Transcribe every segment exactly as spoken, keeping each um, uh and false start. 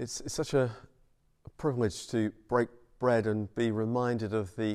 It's, it's such a, a privilege to break bread and be reminded of the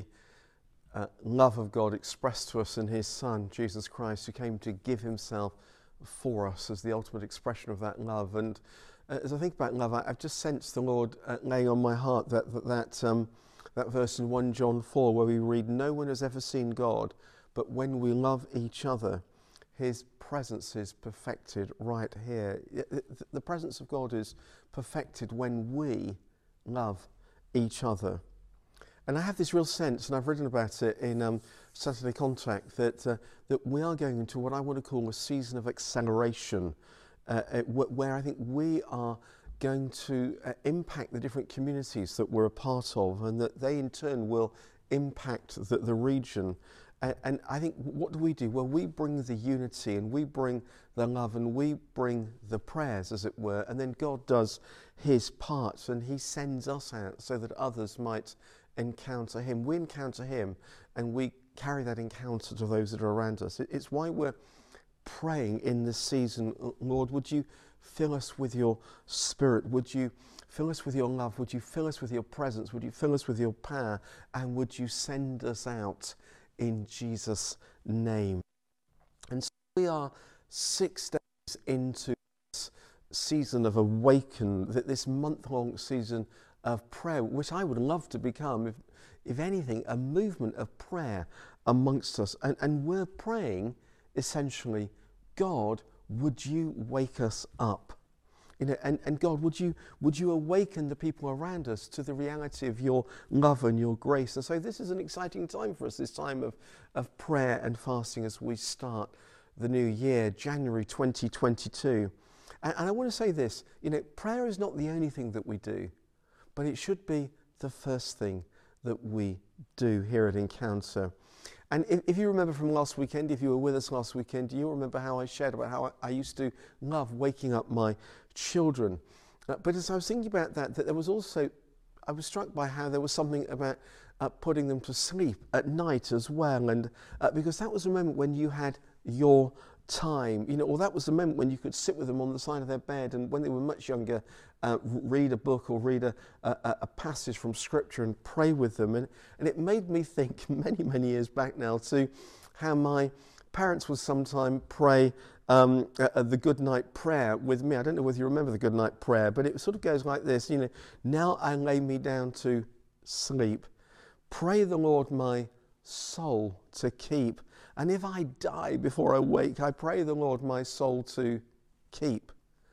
uh, love of God expressed to us in his Son, Jesus Christ, who came to give himself for us as the ultimate expression of that love. And uh, as I think about love, I, I've just sensed the Lord uh, laying on my heart that that, that, um, that verse in First John four where we read, "No one has ever seen God, but when we love each other, his presence is perfected right here." The presence of God is perfected when we love each other. And I have this real sense, and I've written about it in um, Saturday Contact, that uh, that we are going into what I want to call a season of acceleration, uh, where I think we are going to uh, impact the different communities that we're a part of, and that they in turn will impact the, the region. And, and I think, what do we do? Well, we bring the unity, and we bring the love, and we bring the prayers, as it were, and then God does his part, and he sends us out so that others might encounter him. We encounter him, and we carry that encounter to those that are around us. It's why we're praying in this season, Lord, would you fill us with your Spirit? Would you fill us with your love? Would you fill us with your presence? Would you fill us with your power? And would you send us out in Jesus' name? And so we are six days into this season of awaken, this month-long season of prayer, which I would love to become, if, if anything, a movement of prayer amongst us. And, and we're praying, essentially, God, would you wake us up? You know, and, and God, would you would you awaken the people around us to the reality of your love and your grace? And so this is an exciting time for us, this time of, of prayer and fasting as we start the new year, January twenty twenty-two. And, and I want to say this, you know, prayer is not the only thing that we do, but it should be the first thing that we do here at Encounter. And if, if you remember from last weekend, if you were with us last weekend, you remember how I shared about how I, I used to love waking up my children. Uh, but as I was thinking about that, that there was also, I was struck by how there was something about uh, putting them to sleep at night as well. And uh, because that was a moment when you had your time, you know, or that was the moment when you could sit with them on the side of their bed, and when they were much younger, uh, read a book or read a, a, a passage from Scripture and pray with them. And, and it made me think many, many years back now to how my parents would sometime pray um, uh, the good night prayer with me. I don't know whether you remember the good night prayer, but it sort of goes like this, you know, "Now I lay me down to sleep. Pray the Lord my soul to keep. And if I die before I wake, I pray the Lord my soul to keep."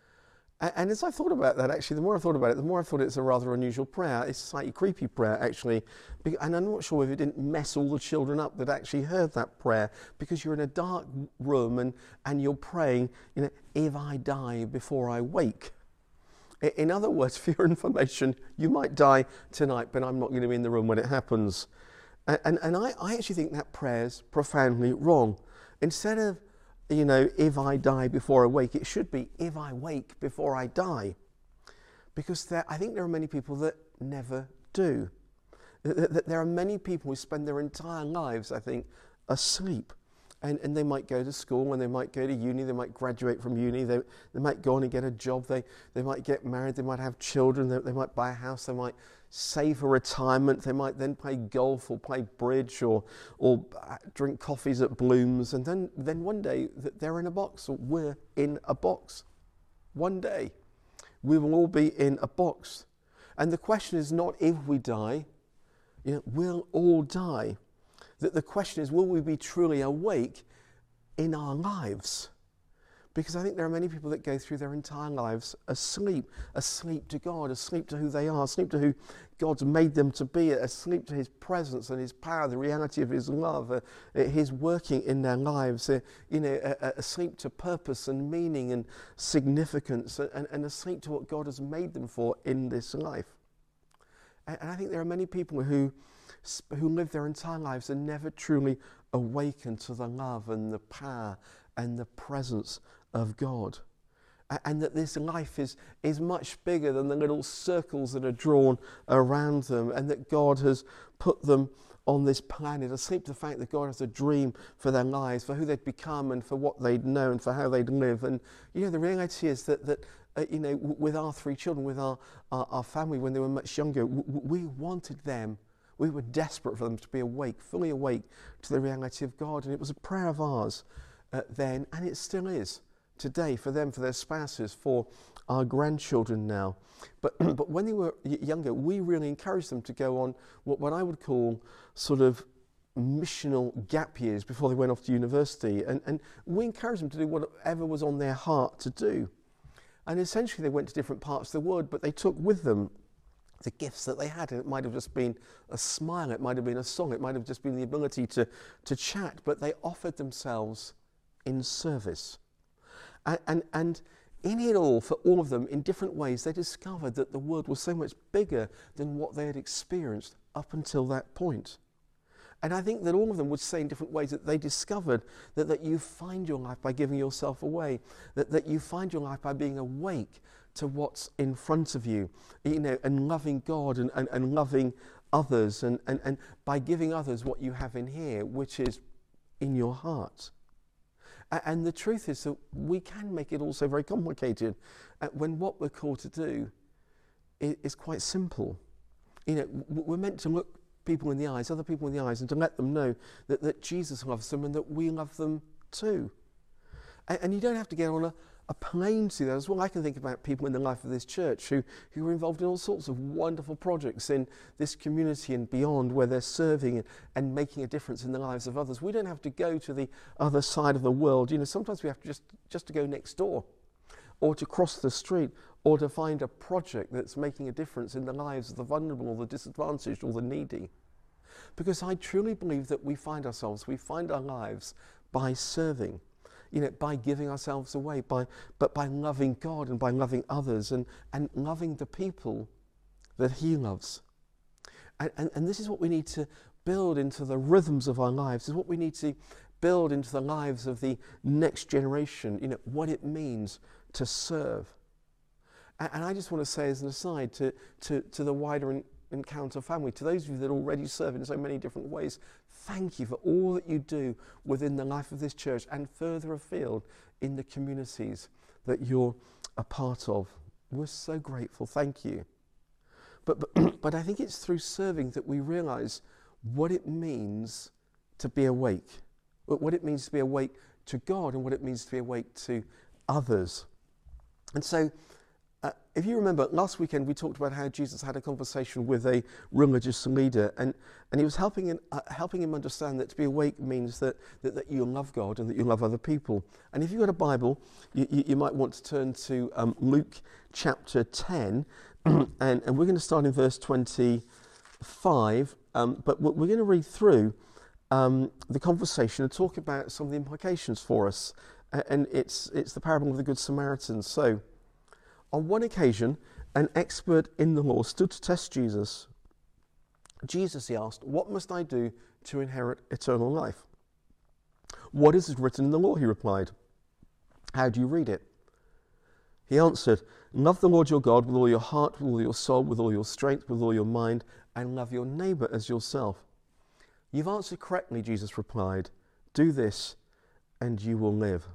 And as I thought about that, actually, the more I thought about it, the more I thought it's a rather unusual prayer. It's a slightly creepy prayer, actually. And I'm not sure if it didn't mess all the children up that actually heard that prayer, because you're in a dark room and, and you're praying, you know, "If I die before I wake." In other words, for your information, you might die tonight, but I'm not going to be in the room when it happens. And, and I, I actually think that prayer's profoundly wrong. Instead of, you know, "If I die before I wake," it should be, "If I wake before I die." Because there, I think there are many people that never do. There are many people who spend their entire lives, I think, asleep. And, and they might go to school, and they might go to uni, they might graduate from uni, they, they might go on and get a job, they, they might get married, they might have children, they, they might buy a house, they might save for retirement, they might then play golf or play bridge or or drink coffees at Bloom's, and then, then one day they're in a box, or we're in a box. One day we will all be in a box. And the question is not if we die, you know, we'll all die. That the question is, will we be truly awake in our lives? Because I think there are many people that go through their entire lives asleep, asleep to God, asleep to who they are, asleep to who God's made them to be, asleep to his presence and his power, the reality of his love, uh, his working in their lives, uh, you know, uh, asleep to purpose and meaning and significance, and, and asleep to what God has made them for in this life. And, and I think there are many people who who live their entire lives and never truly awaken to the love and the power and the presence of God. And that this life is, is much bigger than the little circles that are drawn around them, and that God has put them on this planet, asleep to the fact that God has a dream for their lives, for who they'd become and for what they'd know and for how they'd live. And, you know, the reality is that, that uh, you know, w- with our three children, with our, our, our family when they were much younger, w- we wanted them, we were desperate for them to be awake, fully awake to the reality of God. And it was a prayer of ours uh, then, and it still is today, for them, for their spouses, for our grandchildren now. But but when they were y- younger, we really encouraged them to go on what, what I would call sort of missional gap years before they went off to university. And, and we encouraged them to do whatever was on their heart to do. And essentially they went to different parts of the world, but they took with them the gifts that they had. And it might have just been a smile, it might have been a song, it might have just been the ability to, to chat, but they offered themselves in service. And, and, and in it all, for all of them, in different ways, they discovered that the world was so much bigger than what they had experienced up until that point. And I think that all of them would say in different ways that they discovered that, that you find your life by giving yourself away, that, that you find your life by being awake to what's in front of you, you know, and loving God and, and, and loving others, and, and, and by giving others what you have in here, which is in your heart. And the truth is that we can make it also very complicated uh, when what we're called to do is, is quite simple. You know, we're meant to look people in the eyes, other people in the eyes, and to let them know that, that Jesus loves them and that we love them too. And, and you don't have to get on a, a plane to do that as well. I can think about people in the life of this church who, who are involved in all sorts of wonderful projects in this community and beyond, where they're serving and, and making a difference in the lives of others. We don't have to go to the other side of the world. You know, sometimes we have to just, just to go next door, or to cross the street, or to find a project that's making a difference in the lives of the vulnerable or the disadvantaged or the needy. Because I truly believe that we find ourselves, we find our lives by serving, you know, by giving ourselves away, by but by loving God and by loving others, and, and loving the people that He loves. And, and, and this is what we need to build into the rhythms of our lives. This is what we need to build into the lives of the next generation, you know, what it means to serve. And, and I just want to say as an aside to, to, to the wider in, Encounter family, to those of you that already serve in so many different ways, thank you for all that you do within the life of this church and further afield in the communities that you're a part of. We're so grateful, thank you. But, but, but I think it's through serving that we realise what it means to be awake, what it means to be awake to God and what it means to be awake to others. And so, Uh, if you remember, last weekend we talked about how Jesus had a conversation with a religious leader, and, and he was helping him, uh, helping him understand that to be awake means that, that, that you love God and that you love other people. And if you've got a Bible, you, you, you might want to turn to um, Luke chapter ten, and, and we're going to start in verse twenty-five, um, but we're, we're going to read through um, the conversation and talk about some of the implications for us. Uh, and it's, it's the parable of the Good Samaritan. So, on one occasion, an expert in the law stood to test Jesus. Jesus, he asked, "What must I do to inherit eternal life?" "What is written in the law?" he replied. "How do you read it?" He answered, "Love the Lord your God with all your heart, with all your soul, with all your strength, with all your mind, and love your neighbour as yourself." "You've answered correctly," Jesus replied. "Do this and you will live."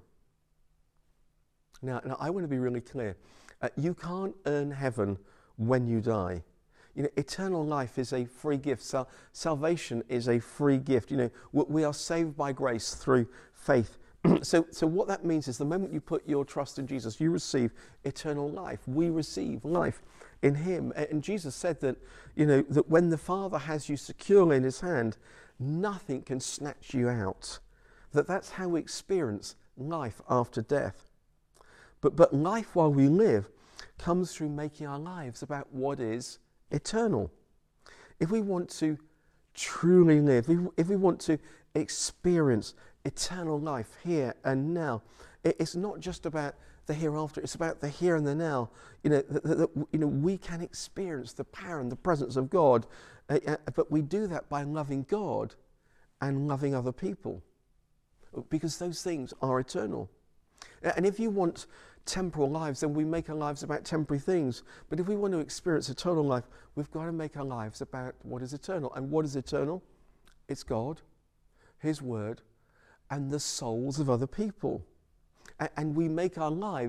Now, now I want to be really clear. Uh, you can't earn heaven when you die. You know, eternal life is a free gift. Sal- salvation is a free gift. You know, we, we are saved by grace through faith. so, so what that means is the moment you put your trust in Jesus, you receive eternal life. We receive life in Him. And Jesus said that, you know, that when the Father has you securely in His hand, nothing can snatch you out. That that's how we experience life after death. But but life while we live comes through making our lives about what is eternal. If we want to truly live, if, if we want to experience eternal life here and now, it, it's not just about the hereafter, it's about the here and the now. You know, that, that, you know, we can experience the power and the presence of God, uh, uh, but we do that by loving God and loving other people, because those things are eternal. And if you want temporal lives, then we make our lives about temporary things. But if we want to experience eternal life, we've got to make our lives about what is eternal. And what is eternal? It's God, His Word, and the souls of other people. And we make our lives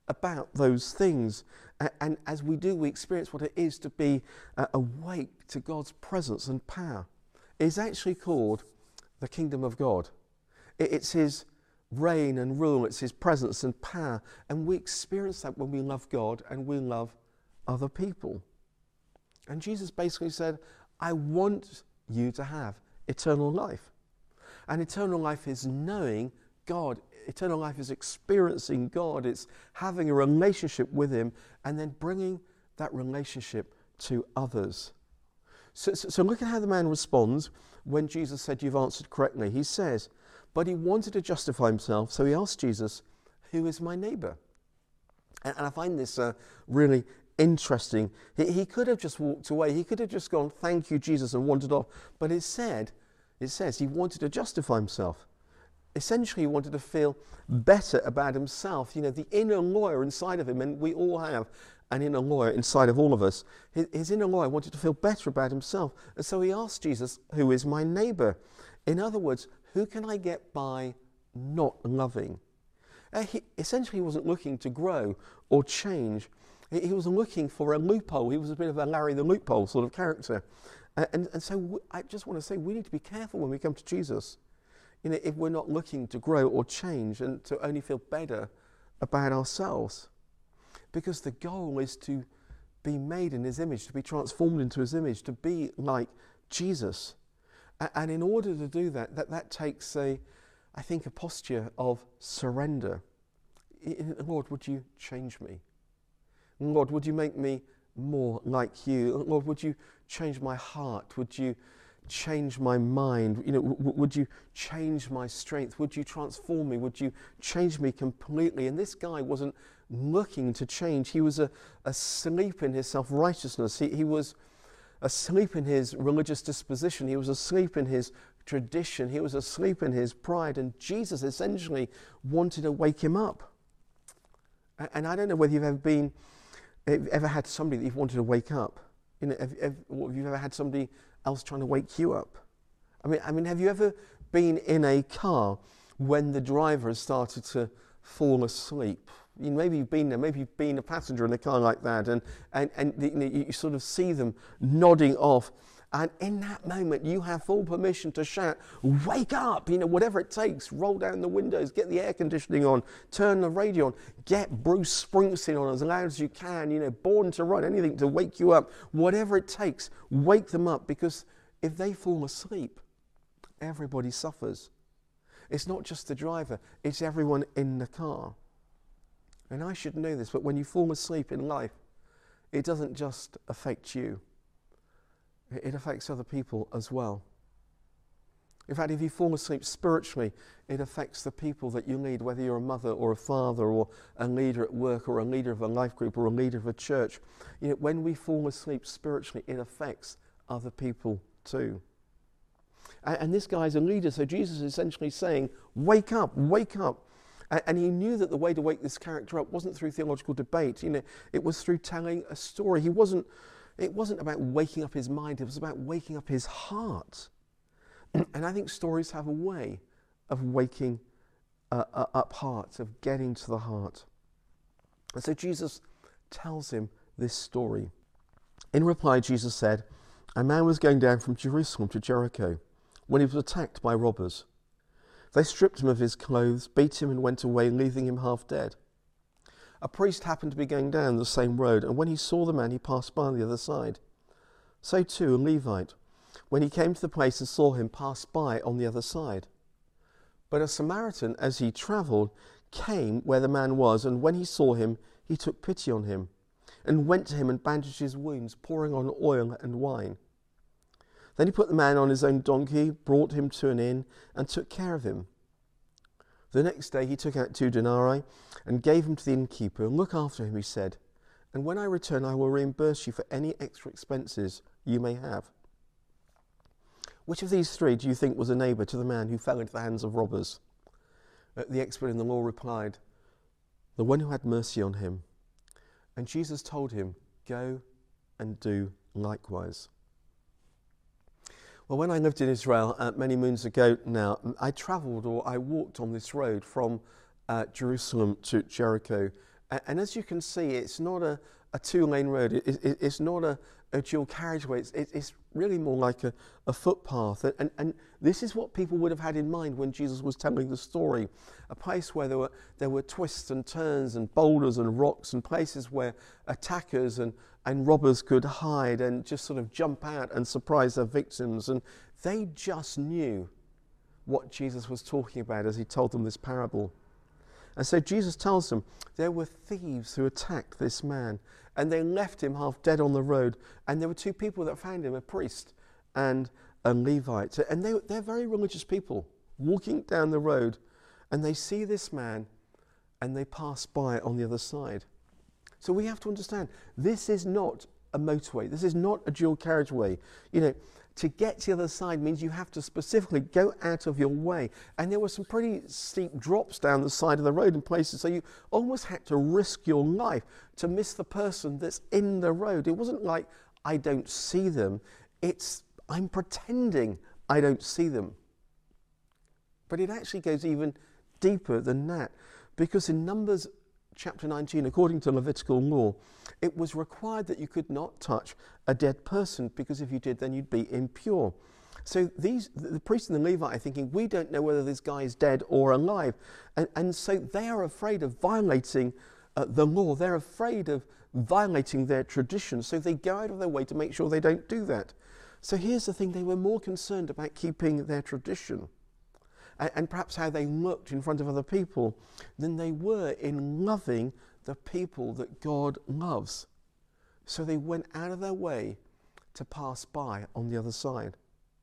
about those things. And, and as we do, we experience what it is to be uh, awake to God's presence and power. It's actually called the kingdom of God. It, it's his reign and rule, it's his presence and power. And we experience that when we love God and we love other people. And Jesus basically said, I want you to have eternal life. And eternal life is knowing God. Eternal life is experiencing God. It's having a relationship with him and then bringing that relationship to others. So, so, so look at how the man responds when Jesus said, you've answered correctly. He says, but he wanted to justify himself, so he asked Jesus, who is my neighbour? And, and I find this uh, really interesting. He, he could have just walked away. He could have just gone, thank you, Jesus, and wandered off. But it said, it says he wanted to justify himself. Essentially, he wanted to feel better about himself. You know, the inner lawyer inside of him, and we all have an inner lawyer inside of all of us. His, his inner lawyer wanted to feel better about himself. And so he asked Jesus, who is my neighbour? In other words, who can I get by not loving? Uh, he, essentially, he wasn't looking to grow or change. He, he was looking for a loophole. He was a bit of a Larry the Loophole sort of character. Uh, and, and so w- I just want to say we need to be careful when we come to Jesus. You know, if we're not looking to grow or change and to only feel better about ourselves. Because the goal is to be made in his image, to be transformed into his image, to be like Jesus. And in order to do that, that, that takes a, I think, a posture of surrender. Lord, would you change me? Lord, would you make me more like you? Lord, would you change my heart? Would you change my mind? You know, w- would you change my strength? Would you transform me? Would you change me completely? And this guy wasn't looking to change. He was a, asleep in his self-righteousness. He, he was asleep in his religious disposition. He was asleep in his tradition. He was asleep in his pride. And Jesus essentially wanted to wake him up. And, and I don't know whether you've ever been, ever had somebody that you've wanted to wake up. You know, have, have, have you ever had somebody else trying to wake you up? I mean, I mean, have you ever been in a car when the driver has started to fall asleep? You know, maybe you've been there, maybe you've been a passenger in a car like that, and and and you, know, you sort of see them nodding off, and in that moment you have full permission to shout, "Wake up!" You know, whatever it takes. Roll down the windows, get the air conditioning on, turn the radio on, get Bruce Springsteen on as loud as you can. You know, Born to Run, anything to wake you up, whatever it takes. Wake them up, because if they fall asleep, everybody suffers. It's not just the driver; it's everyone in the car. And I should know this, but when you fall asleep in life, it doesn't just affect you. It affects other people as well. In fact, if you fall asleep spiritually, it affects the people that you lead, whether you're a mother or a father or a leader at work or a leader of a life group or a leader of a church. You know, when we fall asleep spiritually, it affects other people too. And, and this guy's a leader, so Jesus is essentially saying, wake up, wake up. And he knew that the way to wake this character up wasn't through theological debate. You know, it was through telling a story. He wasn't. It wasn't about waking up his mind. It was about waking up his heart. And I think stories have a way of waking uh, uh, up hearts, of getting to the heart. And so Jesus tells him this story. In reply, Jesus said, "A man was going down from Jerusalem to Jericho when he was attacked by robbers. They stripped him of his clothes, beat him, and went away, leaving him half dead. A priest happened to be going down the same road, and when he saw the man, he passed by on the other side. So too a Levite, when he came to the place and saw him, passed by on the other side. But a Samaritan, as he travelled, came where the man was, and when he saw him, he took pity on him, and went to him and bandaged his wounds, pouring on oil and wine. Then he put the man on his own donkey, brought him to an inn, and took care of him. The next day he took out two denarii and gave him to the innkeeper. Look after him, he said, and when I return I will reimburse you for any extra expenses you may have. Which of these three do you think was a neighbour to the man who fell into the hands of robbers?" The expert in the law replied, "The one who had mercy on him." And Jesus told him, "Go and do likewise." Well, when I lived in Israel uh, many moons ago now, I travelled or I walked on this road from uh, Jerusalem to Jericho. And, and as you can see, it's not a, a two-lane road. It, it, it's not a, a dual carriageway. It's, it, it's really more like a, a footpath. And, and, and this is what people would have had in mind when Jesus was telling the story. A place where there were, there were twists and turns and boulders and rocks and places where attackers and, and robbers could hide and just sort of jump out and surprise their victims. And they just knew what Jesus was talking about as he told them this parable. And so Jesus tells them there were thieves who attacked this man and they left him half dead on the road. And there were two people that found him, a priest and a Levite. And they, they're very religious people walking down the road, and they see this man and they pass by on the other side. So we have to understand, this is not a motorway. This is not a dual carriageway. You know, to get to the other side means you have to specifically go out of your way. And there were some pretty steep drops down the side of the road in places, so you almost had to risk your life to miss the person that's in the road. It wasn't like, I don't see them. It's, I'm pretending I don't see them. But it actually goes even deeper than that, because in Numbers chapter nineteen, according to Levitical law, it was required that you could not touch a dead person, because if you did, then you'd be impure. So these, the priest and the Levite are thinking, we don't know whether this guy is dead or alive. And, and so they are afraid of violating uh, the law. They're afraid of violating their tradition. So they go out of their way to make sure they don't do that. So here's the thing, they were more concerned about keeping their tradition and, and perhaps how they looked in front of other people than they were in loving the people that God loves. So they went out of their way to pass by on the other side.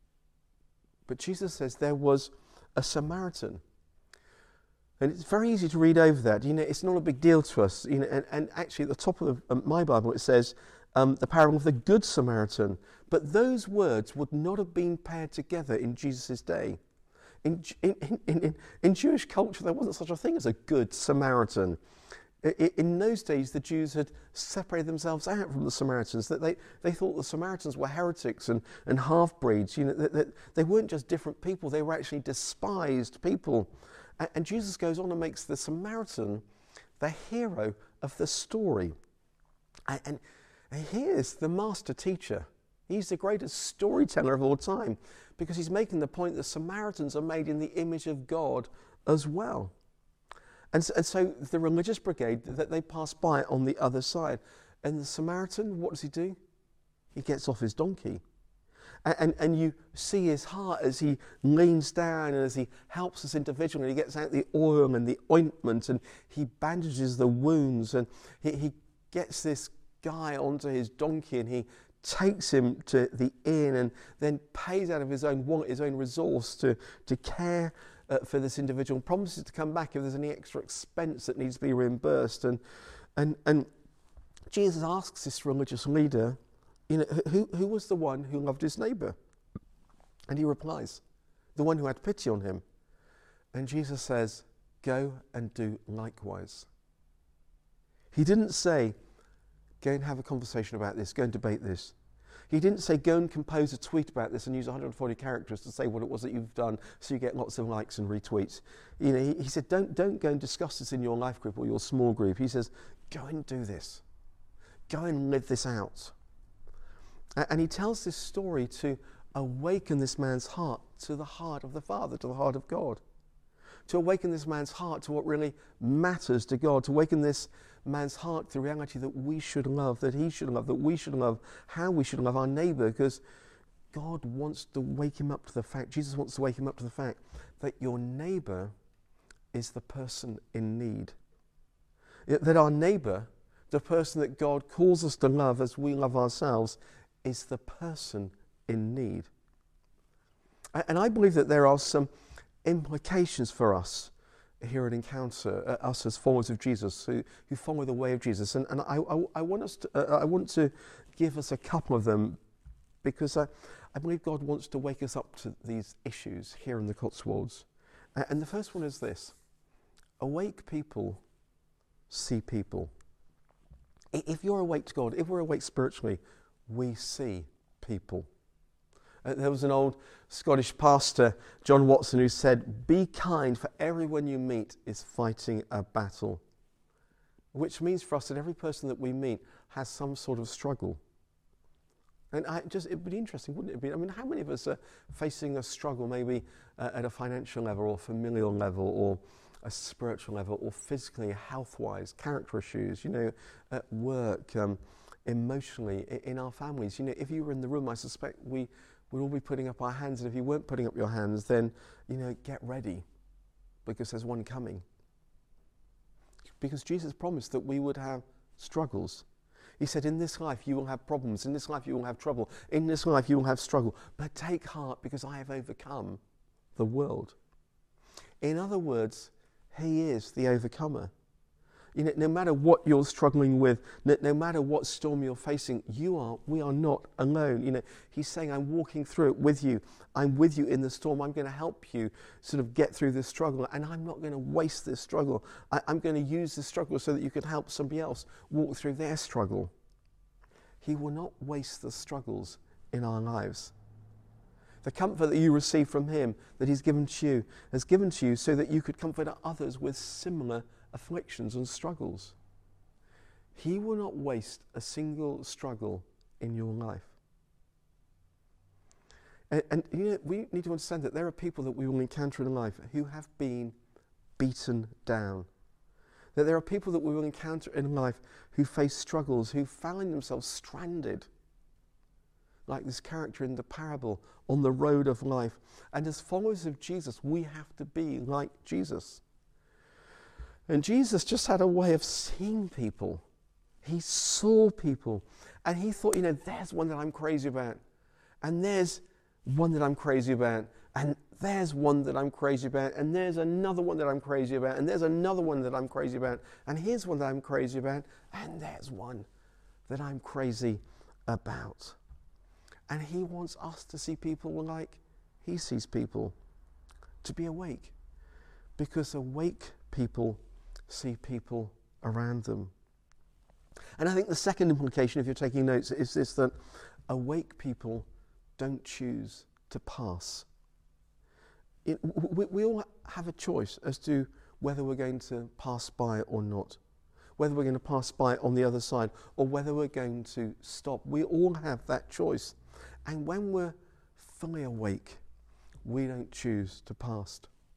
But Jesus says there was a Samaritan. And it's very easy to read over that. You know, it's not a big deal to us. You know, and, and actually at the top of the, um, my Bible it says um, the parable of the Good Samaritan. But those words would not have been paired together in Jesus' day. In, in, in, in, in Jewish culture, there wasn't such a thing as a Good Samaritan. In those days, the Jews had separated themselves out from the Samaritans. That they, they thought the Samaritans were heretics and, and half-breeds. You know, that, that they weren't just different people, they were actually despised people. And, and Jesus goes on and makes the Samaritan the hero of the story. And, and, and here's the master teacher. He's the greatest storyteller of all time, because he's making the point that Samaritans are made in the image of God as well. And so, and so the religious brigade, that they pass by on the other side. And the Samaritan, what does he do? He gets off his donkey. And, and, and you see his heart as he leans down and as he helps this individual, and he gets out the oil and the ointment and he bandages the wounds, and he, he gets this guy onto his donkey and he takes him to the inn and then pays out of his own wallet, his own resource to, to care Uh, for this individual, promises to come back if there's any extra expense that needs to be reimbursed. And and and Jesus asks this religious leader, you know, who who was the one who loved his neighbour? And he replies, the one who had pity on him. And Jesus says, go and do likewise. He didn't say, go and have a conversation about this, go and debate this. He didn't say, go and compose a tweet about this and use one hundred forty characters to say what it was that you've done so you get lots of likes and retweets. You know, he, he said, don't, don't go and discuss this in your life group or your small group. He says, go and do this. Go and live this out. And he tells this story to awaken this man's heart to the heart of the Father, to the heart of God. To awaken this man's heart to what really matters to God, to awaken this man's heart to the reality that we should love, that he should love, that we should love, how we should love our neighbour, because God wants to wake him up to the fact, Jesus wants to wake him up to the fact that your neighbour is the person in need. That our neighbour, the person that God calls us to love as we love ourselves, is the person in need. And I believe that there are some implications for us here at Encounter, uh, us as followers of Jesus, who, who follow the way of Jesus. And, and I, I, I want us to, uh, I want to give us a couple of them, because I, I believe God wants to wake us up to these issues here in the Cotswolds. Uh, and the first one is this: awake people see people. If you're awake to God, if we're awake spiritually, we see people. Uh, there was an old Scottish pastor, John Watson, who said, be kind, for everyone you meet is fighting a battle. which means for us that every person that we meet has some sort of struggle. And I just, it'd be interesting, wouldn't it be? I mean, how many of us are facing a struggle maybe uh, at a financial level or familial level or a spiritual level or physically, health-wise, character issues, you know, at work, um, emotionally, in, in our families? You know, if you were in the room, I suspect we would all be putting up our hands, and if you weren't putting up your hands, then, you know, get ready, because there's one coming. Because Jesus promised that we would have struggles. He said, in this life you will have problems, in this life you will have trouble, in this life you will have struggle, but take heart because I have overcome the world. In other words, he is the overcomer. You know, no matter what you're struggling with, no, no matter what storm you're facing, you are, we are not alone. You know, he's saying, I'm walking through it with you. I'm with you in the storm. I'm going to help you sort of get through this struggle, and I'm not going to waste this struggle. I, I'm going to use this struggle so that you can help somebody else walk through their struggle. He will not waste the struggles in our lives. The comfort that you receive from him, that he's given to you, has given to you so that you could comfort others with similar afflictions and struggles. He will not waste a single struggle in your life. And, and you know, we need to understand that there are people that we will encounter in life who have been beaten down. That there are people that we will encounter in life who face struggles, who find themselves stranded, like this character in the parable, on the road of life. And as followers of Jesus, we have to be like Jesus. And Jesus just had a way of seeing people. He saw people, and he thought, you know, there's one that I'm crazy about, and there's one that I'm crazy about, and there's one that I'm crazy about, and there's another one that I'm crazy about, and there's another one that I'm crazy about, and here's one that I'm crazy about, and there's one that I'm crazy about. And he wants us to see people like he sees people, to be awake, because awake people see people around them. And I think the second implication, if you're taking notes, is this, that awake people don't choose to pass. It, we, we all have a choice as to whether we're going to pass by or not, whether we're going to pass by on the other side, or whether we're going to stop. We all have that choice. And when we're fully awake, we don't choose to pass.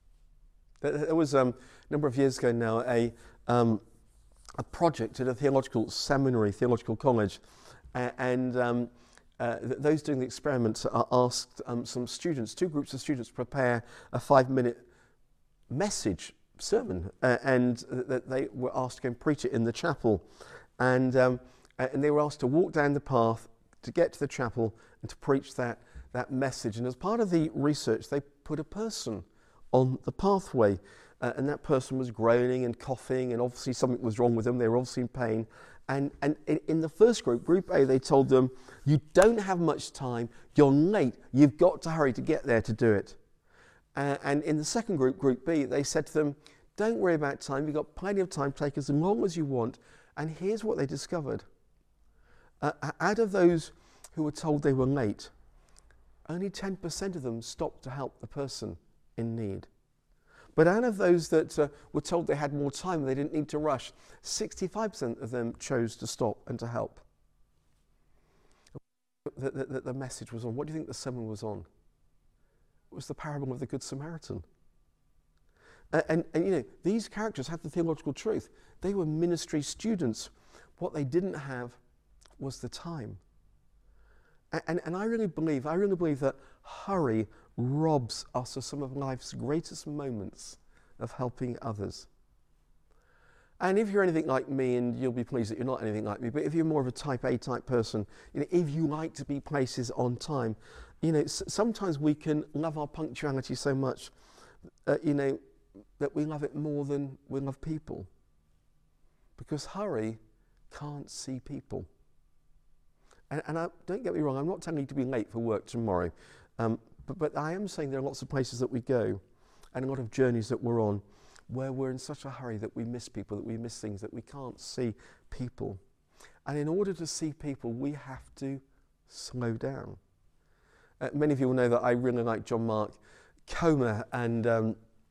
There was um, a number of years ago now a, um, a project at a theological seminary, theological college, uh, and um, uh, th- those doing the experiments are asked um, some students, two groups of students, prepare a five-minute message, sermon, uh, and th- they were asked to go and preach it in the chapel, and um, and they were asked to walk down the path to get to the chapel and to preach that that message. And as part of the research, they put a person on the pathway, uh, and that person was groaning and coughing, and obviously something was wrong with them. They were obviously in pain. And, and in, in the first group, Group A, they told them, you don't have much time, you're late, you've got to hurry to get there to do it. Uh, and in the second group, Group B, they said to them, don't worry about time, you've got plenty of time, take as long as you want. And here's what they discovered. Uh, out of those who were told they were late, only ten percent of them stopped to help the person in need. But out of those that uh, were told they had more time, they didn't need to rush, sixty-five percent of them chose to stop and to help. The, the, the message was on. What do you think the sermon was on? It was the parable of the Good Samaritan. Uh, and, and, you know, these characters had the theological truth. They were ministry students. What they didn't have was the time. And, and, and I really believe, I really believe that hurry robs us of some of life's greatest moments of helping others. And if you're anything like me, and you'll be pleased that you're not anything like me, but if you're more of a type A type person, you know, if you like to be places on time, you know, s- sometimes we can love our punctuality so much, uh, you know, that we love it more than we love people. Because hurry can't see people. And, and I, don't get me wrong, I'm not telling you to be late for work tomorrow. Um, But, but I am saying there are lots of places that we go and a lot of journeys that we're on where we're in such a hurry that we miss people, that we miss things, that we can't see people. And in order to see people, we have to slow down. Uh, many of you will know that I really like John Mark Comer, and um,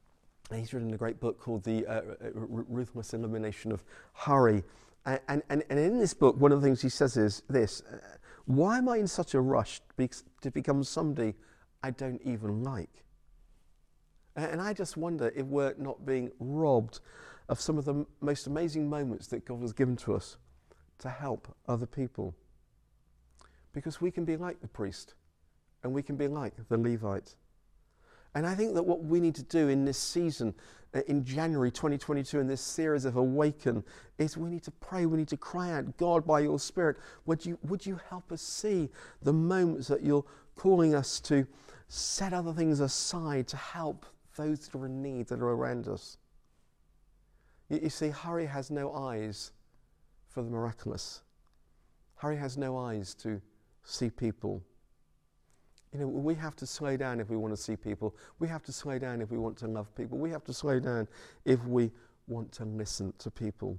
And he's written a great book called The uh, Ruthless Elimination of Hurry. And, and, and in this book, one of the things he says is this: uh, why am I in such a rush to, be, to become somebody I don't even like? And I just wonder if we're not being robbed of some of the m- most amazing moments that God has given to us to help other people. Because we can be like the priest, and we can be like the Levite. And I think that what we need to do in this season, uh, in January twenty twenty-two, in this series of Awaken, is we need to pray, we need to cry out, God, by your Spirit, would you, would you help us see the moments that you're calling us to set other things aside to help those that are in need, that are around us. You, you see, hurry has no eyes for the miraculous. Hurry has no eyes to see people. You know, we have to slow down if we want to see people. We have to slow down if we want to love people. We have to slow down if we want to listen to people.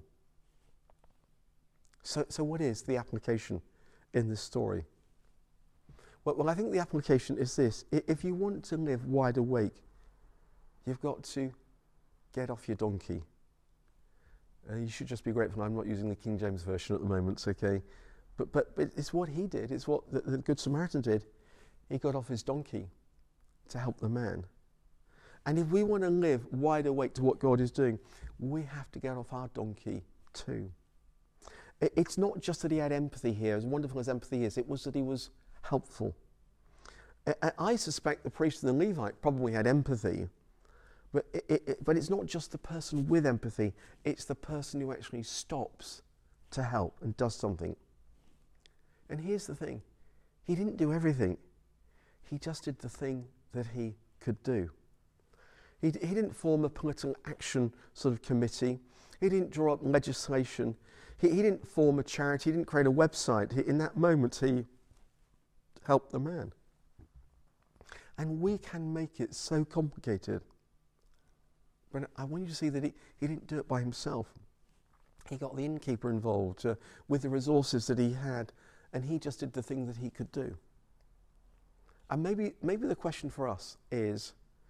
So, so what is the application in this story? Well, well, I think the application is this. If you want to live wide awake, you've got to get off your donkey. Uh, you should just be grateful I'm not using the King James Version at the moment, okay? But, but, but it's what he did. It's what the, the Good Samaritan did. He got off his donkey to help the man. And if we want to live wide awake to what God is doing, we have to get off our donkey too. It, it's not just that he had empathy here, as wonderful as empathy is, it was that he was helpful. I, I suspect the priest and the Levite probably had empathy, but, it, it, but it's not just the person with empathy, it's the person who actually stops to help and does something. And here's the thing, he didn't do everything. He just did the thing that he could do. He, he didn't form a political action sort of committee. He didn't draw up legislation. He, he didn't form a charity. He didn't create a website. He, in that moment, he helped the man. And we can make it so complicated. But I want you to see that he, he didn't do it by himself. He got the innkeeper involved uh, with the resources that he had, and he just did the thing that he could do. And maybe maybe the question for us is,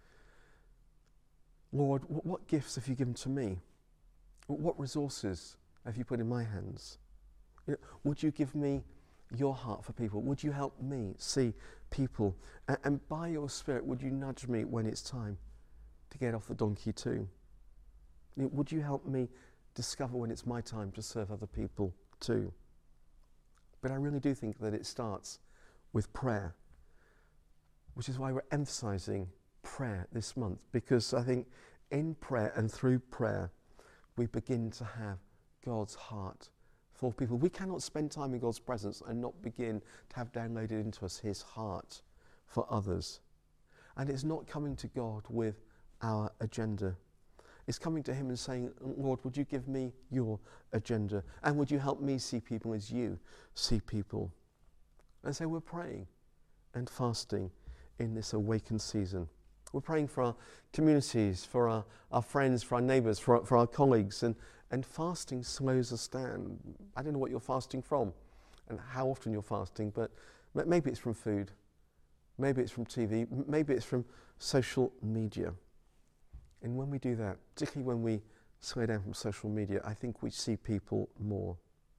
Lord, what, what gifts have you given to me? What resources have you put in my hands? You know, would you give me your heart for people? Would you help me see people? And, and by your Spirit, would you nudge me when it's time to get off the donkey too? You know, would you help me discover when it's my time to serve other people too? But I really do think that it starts with prayer, which is why we're emphasizing prayer this month, because I think in prayer and through prayer, we begin to have God's heart for people. We cannot spend time in God's presence and not begin to have downloaded into us his heart for others. And it's not coming to God with our agenda. It's coming to him and saying, Lord, would you give me your agenda? And would you help me see people as you see people? And so we're praying and fasting in this awakened season. We're praying for our communities, for our, our friends, for our neighbours, for, for our colleagues, and, and fasting slows us down. I don't know what you're fasting from and how often you're fasting, but maybe it's from food, maybe it's from T V, maybe it's from social media. And when we do that, particularly when we slow down from social media, I think we see people more.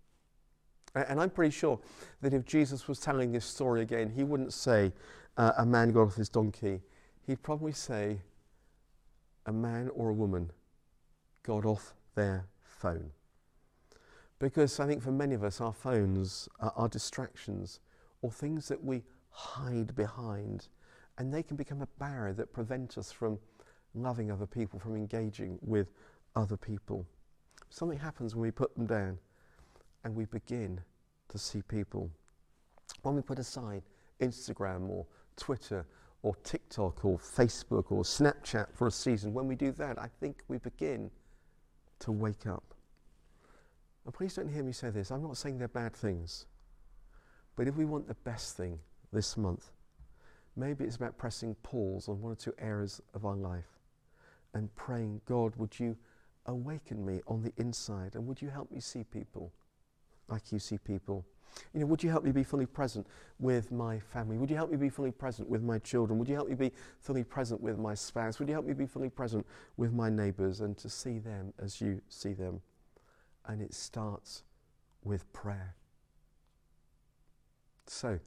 And I'm pretty sure that if Jesus was telling this story again, he wouldn't say uh, a man got off his donkey. He'd probably say a man or a woman got off their phone. Because I think for many of us, our phones are, are distractions or things that we hide behind, and they can become a barrier that prevent us from loving other people, from engaging with other people. Something happens when we put them down and we begin to see people. When we put aside Instagram or Twitter or TikTok or Facebook or Snapchat for a season, when we do that, I think we begin to wake up. And please don't hear me say this, I'm not saying they're bad things, but if we want the best thing this month, maybe it's about pressing pause on one or two areas of our life and praying, God, would you awaken me on the inside, and would you help me see people like you see people? You know, would you help me be fully present with my family? Would you help me be fully present with my children? Would you help me be fully present with my spouse? Would you help me be fully present with my neighbours and to see them as you see them? And it starts with prayer. So,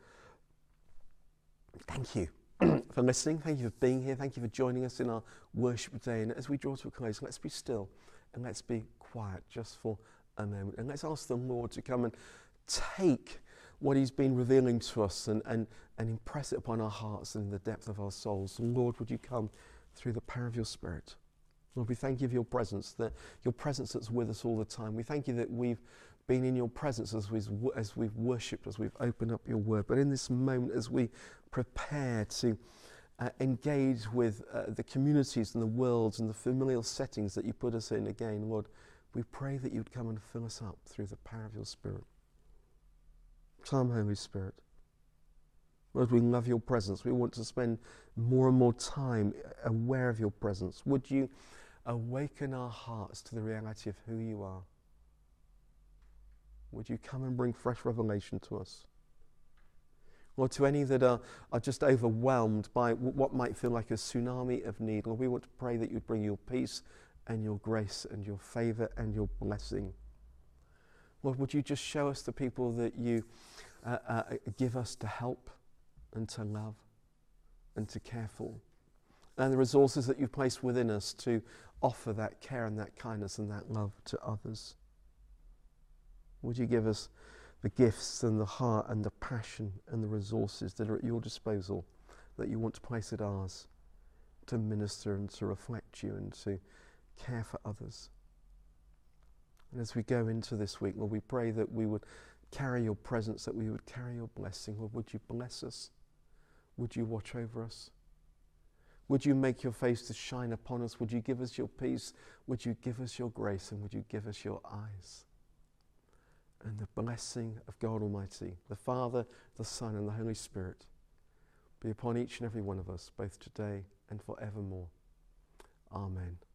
thank you for listening. Thank you for being here. Thank you for joining us in our worship day. And as we draw to a close, let's be still and let's be quiet just for a moment. And let's ask the Lord to come and take what he's been revealing to us and, and, and impress it upon our hearts and in the depth of our souls. Lord, would you come through the power of your Spirit? Lord, we thank you for your presence, that your presence that's with us all the time. We thank you that we've been in your presence as we've, as we've worshipped, as we've opened up your word. But in this moment, as we prepare to uh, engage with uh, the communities and the worlds and the familial settings that you put us in again, Lord, we pray that you'd come and fill us up through the power of your Spirit. Come, Holy Spirit. Lord, we love your presence. We want to spend more and more time aware of your presence. Would you awaken our hearts to the reality of who you are? Would you come and bring fresh revelation to us? Lord, to any that are, are just overwhelmed by w- what might feel like a tsunami of need, Lord, we want to pray that you'd bring your peace and your grace and your favour and your blessing. Lord, would you just show us the people that you uh, uh, give us to help and to love and to care for, and the resources that you've placed within us to offer that care and that kindness and that love to others. Would you give us the gifts and the heart and the passion and the resources that are at your disposal, that you want to place at ours, to minister and to reflect you and to care for others. And as we go into this week, Lord, we pray that we would carry your presence, that we would carry your blessing. Lord, would you bless us? Would you watch over us? Would you make your face to shine upon us? Would you give us your peace? Would you give us your grace? And would you give us your eyes? And the blessing of God Almighty, the Father, the Son, and the Holy Spirit be upon each and every one of us, both today and forevermore. Amen.